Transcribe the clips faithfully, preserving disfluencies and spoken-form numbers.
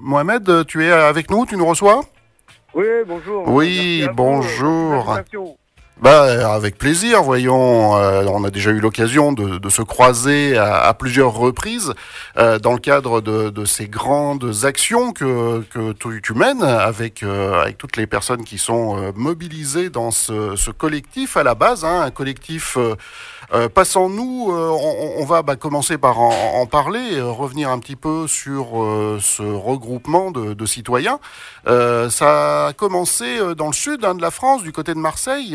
Mohamed, tu es avec nous, tu nous reçois? Oui, bonjour. Oui, Merci à bonjour. vous. Merci Bah, avec plaisir, voyons. Euh, on a déjà eu l'occasion de, de se croiser à, à plusieurs reprises euh, dans le cadre de, de ces grandes actions que, que tu, tu mènes avec, euh, avec toutes les personnes qui sont euh, mobilisées dans ce, ce collectif à la base, hein, un collectif euh, euh, Passons-nous. Euh, on, on va bah, commencer par en, en parler, euh, revenir un petit peu sur euh, ce regroupement de, de citoyens. Euh, ça a commencé euh, dans le sud hein, de la France, du côté de Marseille.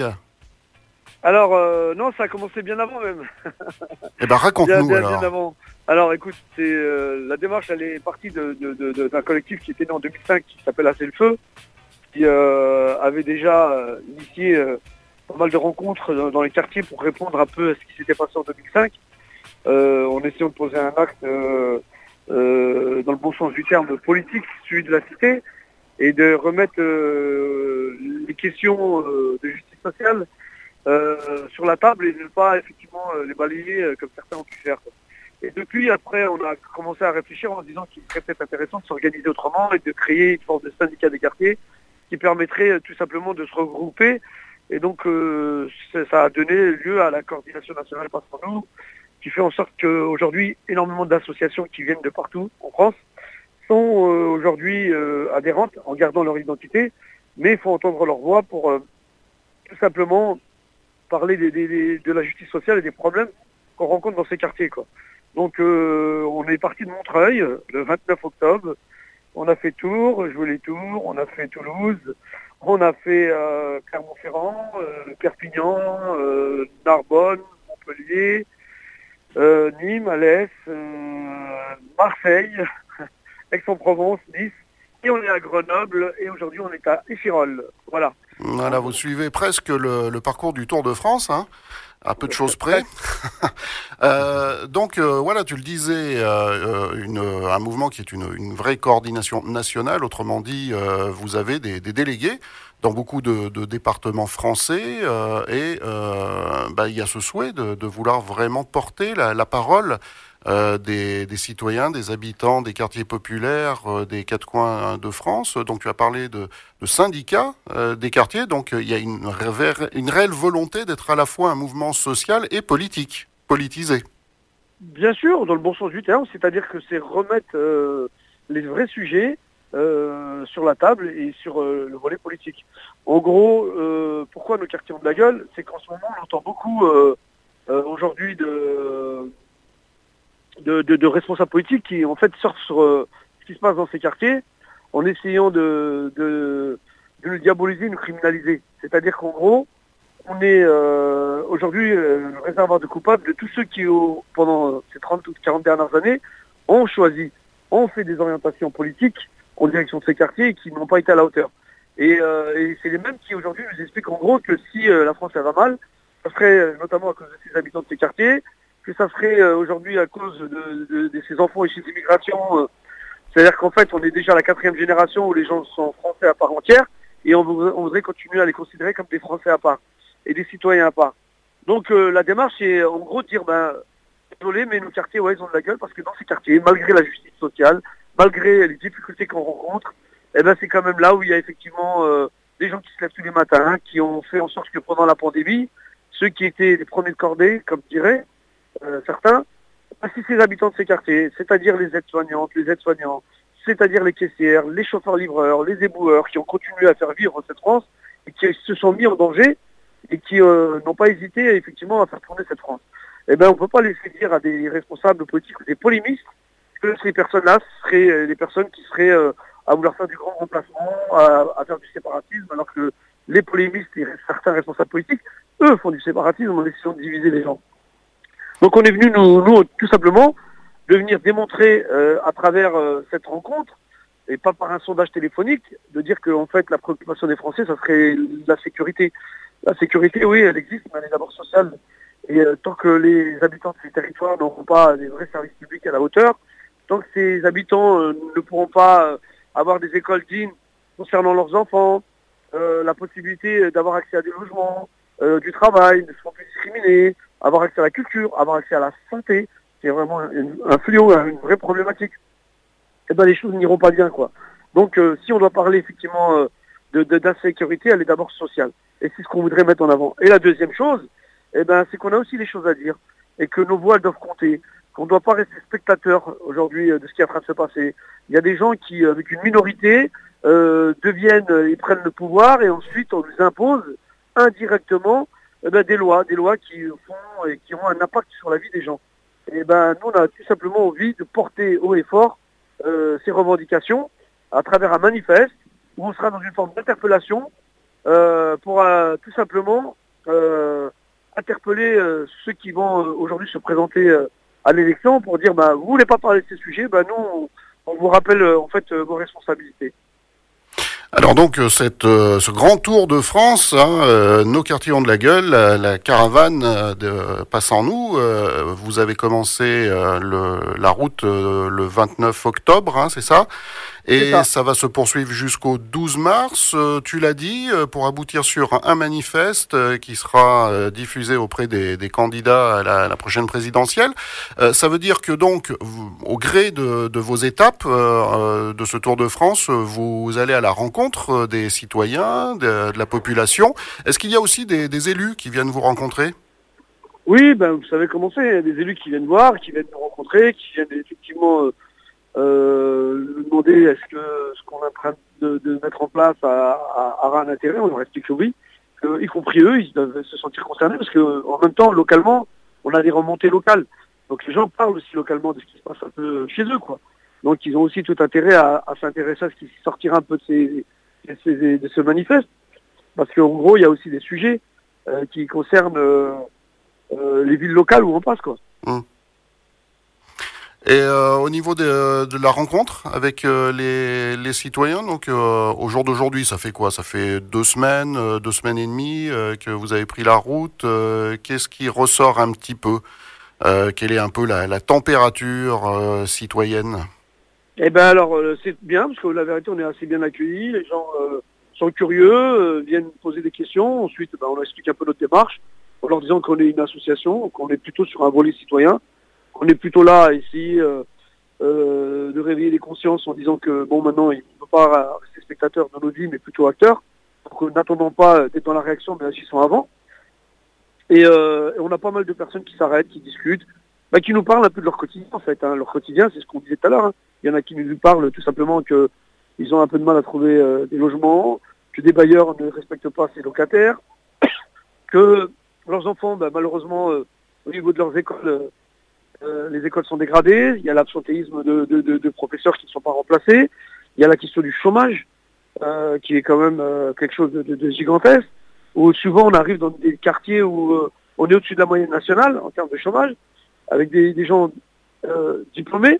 Alors, euh, non, ça a commencé bien avant même. Eh ben, bien, raconte-nous bien, bien alors. avant. Alors, écoute, c'est euh, la démarche, elle est partie de, de, de, de, d'un collectif qui était né en deux mille cinq, qui s'appelle Assez le Feu, qui euh, avait déjà euh, initié euh, pas mal de rencontres dans, dans les quartiers pour répondre un peu à ce qui s'était passé en deux mille cinq, euh, en essayant de poser un acte euh, euh, dans le bon sens du terme politique, celui de la cité, et de remettre euh, les questions euh, de justice sociale Euh, sur la table et ne pas effectivement euh, les balayer euh, comme certains ont pu faire. Et depuis, après, on a commencé à réfléchir en se disant qu'il serait peut-être intéressant de s'organiser autrement et de créer une forme de syndicat des quartiers qui permettrait euh, tout simplement de se regrouper. Et donc, euh, ça a donné lieu à la coordination nationale Passons-nous, qui fait en sorte qu'aujourd'hui, énormément d'associations qui viennent de partout en France sont euh, aujourd'hui euh, adhérentes en gardant leur identité, mais il faut entendre leur voix pour euh, tout simplement parler des, des, des, de la justice sociale et des problèmes qu'on rencontre dans ces quartiers, quoi. Donc euh, on est parti de Montreuil le vingt-neuf octobre, on a fait Tours, joué les Tours, on a fait Toulouse, on a fait euh, Clermont-Ferrand, euh, Perpignan, euh, Narbonne, Montpellier, euh, Nîmes, Alès, euh, Marseille, Aix-en-Provence, Nice, et on est à Grenoble, et aujourd'hui on est à Échirolles. Voilà. Voilà, vous suivez presque le, le parcours du Tour de France, hein, à peu de choses près. euh, donc euh, voilà, tu le disais, euh, une, un mouvement qui est une, une vraie coordination nationale. Autrement dit, euh, vous avez des, des délégués dans beaucoup de, de départements français euh, et euh, bah, il y a ce souhait de, de vouloir vraiment porter la, la parole Euh, des, des citoyens, des habitants des quartiers populaires, euh, des quatre coins de France. Donc tu as parlé de, de syndicats euh, des quartiers, donc il euh, y a une, ré- une réelle volonté d'être à la fois un mouvement social et politique, politisé. Bien sûr, dans le bon sens du terme, c'est-à-dire que c'est remettre euh, les vrais sujets euh, sur la table et sur euh, le volet politique. En gros, euh, pourquoi nos quartiers ont de la gueule? C'est qu'en ce moment, on entend beaucoup euh, euh, aujourd'hui de... De, de, de responsables politiques qui en fait sortent sur euh, ce qui se passe dans ces quartiers en essayant de, de, de nous diaboliser, nous criminaliser. C'est-à-dire qu'en gros, on est euh, aujourd'hui euh, le réservoir de coupables de tous ceux qui, au, pendant ces trente ou quarante dernières années, ont choisi, ont fait des orientations politiques en direction de ces quartiers et qui n'ont pas été à la hauteur. Et, euh, et c'est les mêmes qui aujourd'hui nous expliquent en gros que si euh, la France elle va mal, ça serait euh, notamment à cause de ces habitants de ces quartiers, que ça serait euh, aujourd'hui à cause de, de, de ces enfants issus d'immigration. Euh, c'est-à-dire qu'en fait, on est déjà la quatrième génération où les gens sont français à part entière et on voudrait, on voudrait continuer à les considérer comme des Français à part et des citoyens à part. Donc euh, la démarche est en gros de dire, ben, désolé, mais nos quartiers, ouais, ils ont de la gueule parce que dans ces quartiers, malgré la justice sociale, malgré les difficultés qu'on rencontre, eh ben, c'est quand même là où il y a effectivement euh, des gens qui se lèvent tous les matins, hein, qui ont fait en sorte que pendant la pandémie, ceux qui étaient les premiers de cordée, comme je dirais, Euh, certains, si ces habitants de ces quartiers, c'est-à-dire les aides-soignantes, les aides-soignants, c'est-à-dire les caissières, les chauffeurs-livreurs, les éboueurs, qui ont continué à faire vivre cette France et qui se sont mis en danger et qui euh, n'ont pas hésité effectivement à faire tourner cette France. Eh bien, on ne peut pas laisser dire à des responsables politiques ou des polémistes que ces personnes-là seraient euh, des personnes qui seraient euh, à vouloir faire du grand remplacement, à, à faire du séparatisme, alors que les polémistes et certains responsables politiques, eux, font du séparatisme en essayant de diviser les gens. Donc on est venu, nous, nous tout simplement, de venir démontrer euh, à travers euh, cette rencontre, et pas par un sondage téléphonique, de dire que en fait la préoccupation des Français, ça serait la sécurité. La sécurité, oui, elle existe, mais elle est d'abord sociale. Et euh, tant que les habitants de ces territoires n'auront pas des vrais services publics à la hauteur, tant que ces habitants euh, ne pourront pas euh, avoir des écoles dignes concernant leurs enfants, euh, la possibilité d'avoir accès à des logements, euh, du travail, ne seront plus discriminés, avoir accès à la culture, avoir accès à la santé, c'est vraiment un, un fléau, une vraie problématique. eh ben les choses n'iront pas bien, quoi. Donc euh, si on doit parler effectivement euh, de, de, d'insécurité, elle est d'abord sociale. Et c'est ce qu'on voudrait mettre en avant. Et la deuxième chose, eh ben, c'est qu'on a aussi des choses à dire et que nos voix doivent compter, qu'on ne doit pas rester spectateur aujourd'hui euh, de ce qui est en train de se passer. Il y a des gens qui, avec une minorité, euh, deviennent et prennent le pouvoir et ensuite on nous impose indirectement eh ben, des lois, des lois qui font et qui ont un impact sur la vie des gens. Et ben nous on a tout simplement envie de porter haut et fort euh, ces revendications à travers un manifeste où on sera dans une forme d'interpellation euh, pour euh, tout simplement euh, interpeller euh, ceux qui vont euh, aujourd'hui se présenter euh, à l'élection pour dire bah vous voulez pas parler de ces sujets, bah nous on, on vous rappelle euh, en fait euh, vos responsabilités. Alors donc cette, euh, ce grand tour de France, hein, euh, nos quartiers ont de la gueule, la, la caravane euh, de Passe en nous, euh, vous avez commencé euh, le, la route euh, le vingt-neuf octobre, hein, c'est ça ? Et ça. ça va se poursuivre jusqu'au douze mars, euh, tu l'as dit, euh, pour aboutir sur un manifeste euh, qui sera euh, diffusé auprès des, des candidats à la, à la prochaine présidentielle. Euh, ça veut dire que donc, vous, au gré de, de vos étapes euh, de ce Tour de France, vous allez à la rencontre des citoyens, de, de la population. Est-ce qu'il y a aussi des, des élus qui viennent vous rencontrer ? Oui, ben vous savez comment c'est, il y a des élus qui viennent voir, qui viennent nous rencontrer, qui viennent effectivement... Euh, Euh, nous demander est-ce que ce qu'on est en train de, de mettre en place a, a, aura un intérêt, on leur explique que oui, que, y compris eux, ils doivent se sentir concernés parce que en même temps, localement, on a des remontées locales. Donc les gens parlent aussi localement de ce qui se passe un peu chez eux, quoi. Donc ils ont aussi tout intérêt à, à s'intéresser à ce qui sortira un peu de, ces, de, ces, de ce manifeste. Parce qu'en gros, il y a aussi des sujets euh, qui concernent euh, euh, les villes locales où on passe, quoi. Mmh. Et euh, au niveau de, de la rencontre avec euh, les, les citoyens, donc euh, au jour d'aujourd'hui, ça fait quoi ? Ça fait deux semaines, euh, deux semaines et demie euh, que vous avez pris la route. Euh, qu'est-ce qui ressort un petit peu ? euh, Quelle est un peu la, la température euh, citoyenne ? Eh ben alors, euh, c'est bien, parce que la vérité, on est assez bien accueillis. Les gens euh, sont curieux, euh, viennent poser des questions. Ensuite, ben, on leur explique un peu notre démarche, en leur disant qu'on est une association, qu'on est plutôt sur un volet citoyen. On est plutôt là à essayer euh, euh, de réveiller les consciences en disant que bon maintenant il ne faut pas rester spectateur de nos vies mais plutôt acteur. Donc n'attendons pas d'être dans la réaction mais agissons avant. Et, euh, et on a pas mal de personnes qui s'arrêtent, qui discutent, bah, qui nous parlent un peu de leur quotidien en fait. Hein. Leur quotidien, c'est ce qu'on disait tout à l'heure. Hein. Il y en a qui nous parlent tout simplement que ils ont un peu de mal à trouver euh, des logements, que des bailleurs ne respectent pas ses locataires, que leurs enfants, bah, malheureusement, euh, au niveau de leurs écoles, euh, Euh, les écoles sont dégradées, il y a l'absentéisme de, de, de, de professeurs qui ne sont pas remplacés, il y a la question du chômage, euh, qui est quand même euh, quelque chose de, de, de gigantesque, où souvent on arrive dans des quartiers où euh, on est au-dessus de la moyenne nationale en termes de chômage, avec des, des gens euh, diplômés.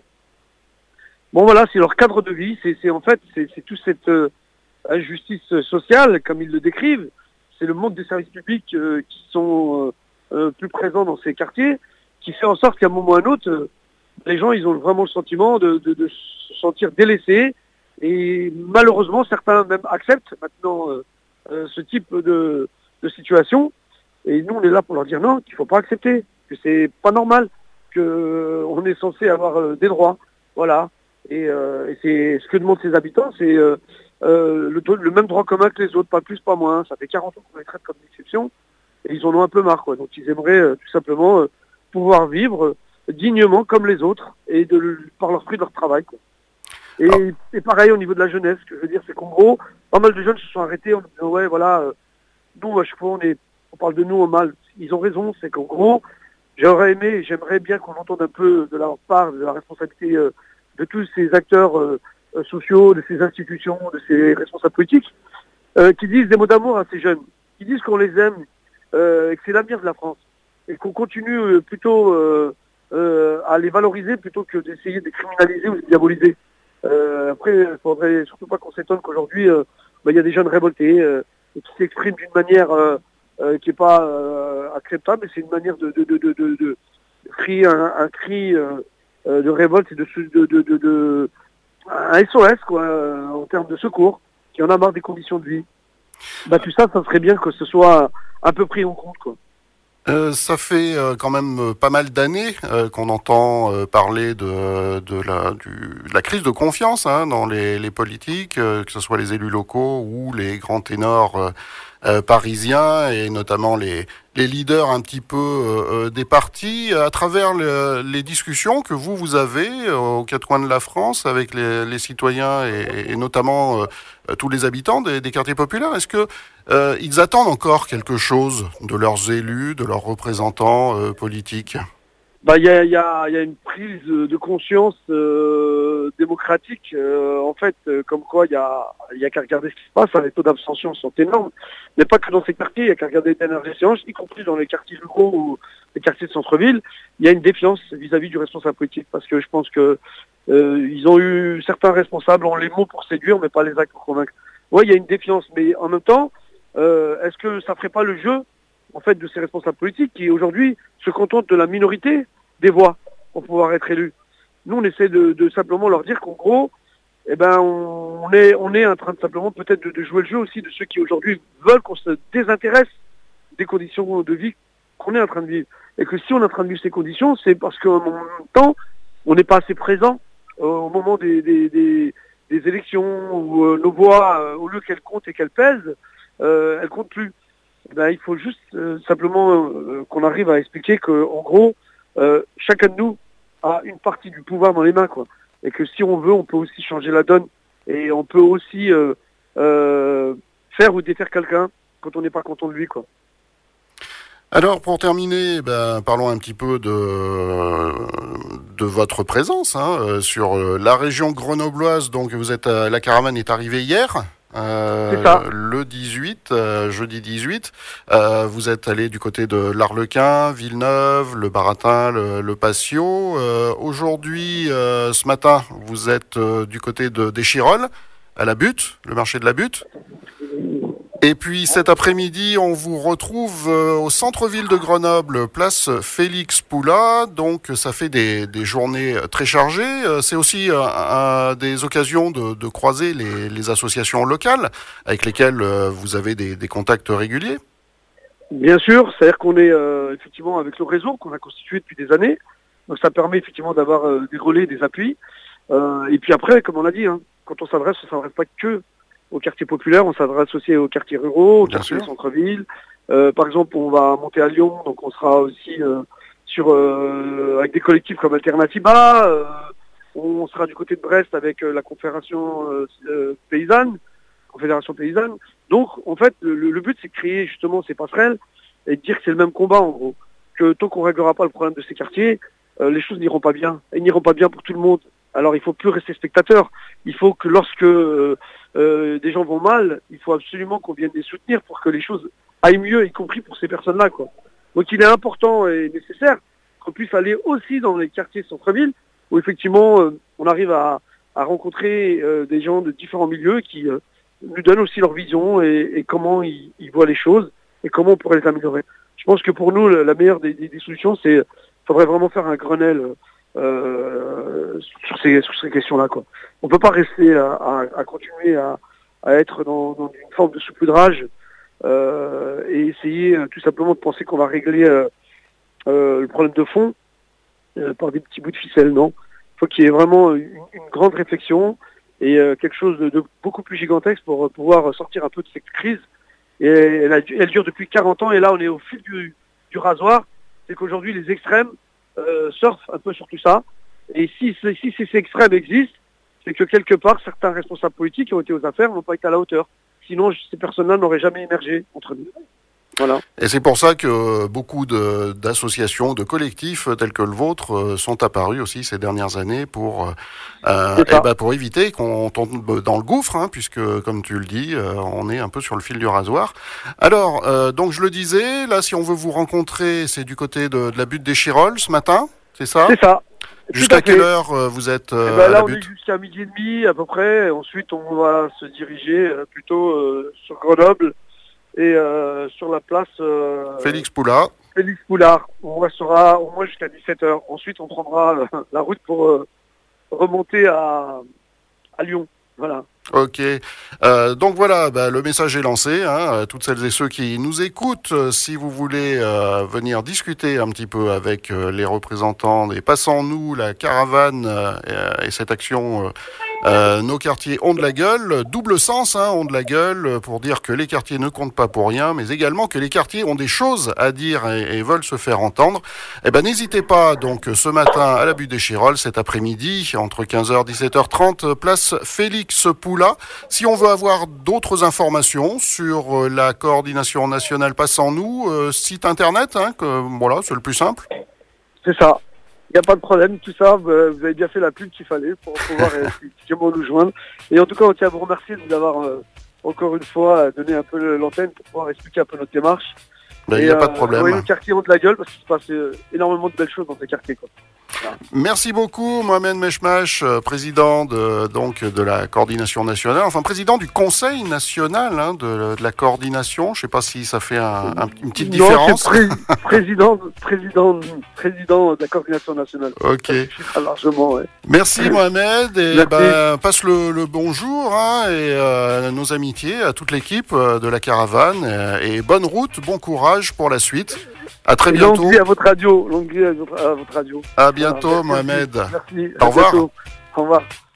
Bon voilà, c'est leur cadre de vie, c'est, c'est en fait, c'est, c'est toute cette euh, injustice sociale, comme ils le décrivent, c'est le manque de services publics euh, qui sont euh, euh, plus présents dans ces quartiers, qui fait en sorte qu'à un moment ou à un autre, euh, les gens ils ont vraiment le sentiment de, de, de se sentir délaissés et malheureusement certains même acceptent maintenant euh, euh, ce type de, de situation et nous on est là pour leur dire non, qu'il ne faut pas accepter, que c'est pas normal, qu'on est censé avoir euh, des droits, voilà, et, euh, et c'est ce que demandent ces habitants, c'est euh, euh, le, le même droit commun que les autres, pas plus, pas moins, ça fait quarante ans qu'on les traite comme une exception et ils en ont un peu marre, quoi. Donc ils aimeraient euh, tout simplement euh, pouvoir vivre dignement comme les autres et de, par leur fruit de leur travail, quoi. Et, ah. et pareil au niveau de la jeunesse, ce que je veux dire, c'est qu'en gros, pas mal de jeunes se sont arrêtés en disant ouais voilà, euh, nous à chaque fois on, est, on parle de nous au mal. Ils ont raison, c'est qu'en gros, j'aurais aimé, j'aimerais bien qu'on entende un peu de leur part, de la responsabilité euh, de tous ces acteurs euh, sociaux, de ces institutions, de ces responsables politiques, euh, qui disent des mots d'amour à ces jeunes, qui disent qu'on les aime euh, et que c'est l'avenir de la France. Et qu'on continue plutôt euh, euh, à les valoriser plutôt que d'essayer de les criminaliser ou de les diaboliser. Euh, après, il ne faudrait surtout pas qu'on s'étonne qu'aujourd'hui, euh, bah, y a des jeunes révoltés euh, et qui s'expriment d'une manière euh, euh, qui n'est pas euh, acceptable, mais c'est une manière de, de, de, de, de, de crier un, un cri euh, de révolte et de, de, de, de, de un S O S quoi, en termes de secours, qui en a marre des conditions de vie. Bah, tout ça, ça serait bien que ce soit un peu pris en compte, quoi. Euh, ça fait euh, quand même euh, pas mal d'années euh, qu'on entend euh, parler de, de, la, du, de la crise de confiance hein, dans les, les politiques, euh, que ce soit les élus locaux ou les grands ténors euh, euh, parisiens et notamment les, les leaders un petit peu euh, des partis, à travers le, les discussions que vous, vous avez euh, aux quatre coins de la France avec les, les citoyens et, et notamment euh, tous les habitants des, des quartiers populaires. Est-ce que euh, ils attendent encore quelque chose de leurs élus, de leurs représentants euh, politiques? Bah, il y a, y, a, y a une prise de conscience euh, démocratique, euh, en fait, euh, comme quoi il y a, y a qu'à regarder ce qui se passe, hein, les taux d'abstention sont énormes, mais pas que dans ces quartiers, il y a qu'à regarder les dernières échéances, y compris dans les quartiers ruraux ou les quartiers de centre-ville, il y a une défiance vis-à-vis du responsable politique, parce que je pense que euh, ils ont eu, certains responsables ont les mots pour séduire, mais pas les actes pour convaincre. Oui, il y a une défiance, mais en même temps, euh, est-ce que ça ferait pas le jeu en fait, de ces responsables politiques qui, aujourd'hui, se contentent de la minorité des voix pour pouvoir être élus. Nous, on essaie de, de simplement leur dire qu'en gros, eh ben, on est, on est en train de simplement peut-être de, de jouer le jeu aussi de ceux qui, aujourd'hui, veulent qu'on se désintéresse des conditions de vie qu'on est en train de vivre. Et que si on est en train de vivre ces conditions, c'est parce qu'en même temps, on n'est pas assez présent euh, au moment des, des, des, des élections où euh, nos voix, euh, au lieu qu'elles comptent et qu'elles pèsent, euh, elles comptent plus. Ben, il faut juste euh, simplement euh, qu'on arrive à expliquer que, en gros, euh, chacun de nous a une partie du pouvoir dans les mains, quoi. Et que si on veut, on peut aussi changer la donne et on peut aussi euh, euh, faire ou défaire quelqu'un quand on n'est pas content de lui, quoi. Alors, pour terminer, ben, parlons un petit peu de, de votre présence hein, sur la région grenobloise. Donc, vous êtes, la caravane est arrivée hier. Euh, le dix-huit, euh, jeudi dix-huit, euh, vous êtes allé du côté de l'Arlequin, Villeneuve, le Baratin, le, le Patio. Euh, aujourd'hui, euh, ce matin, vous êtes euh, du côté de d'Échirolles, à la Butte, le marché de la Butte. Et puis cet après-midi, on vous retrouve euh, au centre-ville de Grenoble, place Félix Poula. Donc ça fait des, des journées très chargées. Euh, c'est aussi euh, un, des occasions de, de croiser les, les associations locales avec lesquelles euh, vous avez des, des contacts réguliers. Bien sûr, c'est-à-dire qu'on est euh, effectivement avec le réseau qu'on a constitué depuis des années. Donc ça permet effectivement d'avoir euh, des relais, des appuis. Euh, et puis après, comme on a dit, hein, quand on s'adresse, on ne s'adresse pas que aux quartiers populaires, on s'adresse aussi aux quartiers ruraux, aux quartiers centre-ville. Euh, par exemple, on va monter à Lyon, donc on sera aussi euh, sur euh, avec des collectifs comme Alternativa. Euh, on sera du côté de Brest avec euh, la confédération euh, euh, paysanne, confédération paysanne. Donc, en fait, le, le but, c'est de créer justement ces passerelles et de dire que c'est le même combat, en gros. Que tant qu'on ne réglera pas le problème de ces quartiers, euh, les choses n'iront pas bien. Elles n'iront pas bien pour tout le monde. Alors, il ne faut plus rester spectateur. Il faut que lorsque euh, euh, des gens vont mal, il faut absolument qu'on vienne les soutenir pour que les choses aillent mieux, y compris pour ces personnes-là, quoi. Donc, il est important et nécessaire qu'on puisse aller aussi dans les quartiers centre-ville où, effectivement, euh, on arrive à, à rencontrer euh, des gens de différents milieux qui euh, nous donnent aussi leur vision et, et comment ils, ils voient les choses et comment on pourrait les améliorer. Je pense que pour nous, la meilleure des, des, des solutions, c'est qu'il faudrait vraiment faire un Grenelle euh, sur ces, sur ces questions-là, quoi. On peut pas rester à, à, à continuer à, à être dans, dans une forme de saupoudrage euh, et essayer euh, tout simplement de penser qu'on va régler euh, euh, le problème de fond euh, par des petits bouts de ficelle. Non, il faut qu'il y ait vraiment une, une grande réflexion et euh, quelque chose de, de beaucoup plus gigantesque pour euh, pouvoir sortir un peu de cette crise. Et elle, a, elle dure depuis quarante ans et là on est au fil du, du rasoir. C'est qu'aujourd'hui les extrêmes euh, surfent un peu sur tout ça. Et si, si, si ces extrêmes existent, c'est que quelque part certains responsables politiques qui ont été aux affaires n'ont pas été à la hauteur. Sinon ces personnes-là n'auraient jamais émergé entre nous. Voilà. Et c'est pour ça que beaucoup de, d'associations, de collectifs tels que le vôtre sont apparus aussi ces dernières années pour, euh, et ben pour éviter qu'on tombe dans le gouffre, hein, puisque, comme tu le dis, euh, on est un peu sur le fil du rasoir. Alors, euh, donc je le disais, là, si on veut vous rencontrer, c'est du côté de, de la butte d'Échirolles ce matin, c'est ça ? C'est ça. Jusqu'à quelle heure euh, vous êtes euh, eh ben, à là, la on butte ? est jusqu'à midi et demi à peu près. Ensuite, on va se diriger euh, plutôt euh, sur Grenoble. Et euh, sur la place euh, Félix Poula. Félix Poulard. On restera au moins jusqu'à dix-sept heures. Ensuite, on prendra euh, la route pour euh, remonter à, à Lyon. Voilà. Ok. Euh, donc voilà, bah, le message est lancé. Hein, à toutes celles et ceux qui nous écoutent, euh, si vous voulez euh, venir discuter un petit peu avec euh, les représentants des Passons-nous, la caravane euh, et cette action, euh, euh, nos quartiers ont de la gueule. Double sens, hein, ont de la gueule, pour dire que les quartiers ne comptent pas pour rien, mais également que les quartiers ont des choses à dire et, et veulent se faire entendre. Eh ben, n'hésitez pas, donc, ce matin à la butte des Chirolles, cet après-midi, entre quinze heures et dix-sept heures trente, place Félix Poula. Si on veut avoir d'autres informations sur euh, la coordination nationale Passons-nous, euh, site internet, hein, que, voilà, c'est le plus simple. C'est ça. Il n'y a pas de problème, tout ça, vous avez bien fait la pub qu'il fallait pour pouvoir effectivement nous joindre. Et en tout cas, on tient à vous remercier de nous avoir euh, encore une fois donné un peu l'antenne pour pouvoir expliquer un peu notre démarche. Il ben, n'y a euh, pas de problème. Oui, les quartiers ont de la gueule parce qu'il se passe euh, énormément de belles choses dans ces quartiers, quoi. Voilà. Merci beaucoup, Mohamed Meshmash, président de, donc, de la coordination nationale, enfin président du conseil national hein, de, de la coordination. Je ne sais pas si ça fait un, un, une petite non, différence. Pré président, président, président de la coordination nationale. Ok. Largement, ouais. Merci Mohamed et ben, passe le, le bonjour hein, et euh, nos amitiés à toute l'équipe de la caravane euh, et bonne route, bon courage pour la suite. À très bientôt. Longue vie à votre radio. Longue vie à votre, à votre radio. À bientôt, voilà, Mohamed. Merci. Au revoir. Bientôt. Au revoir.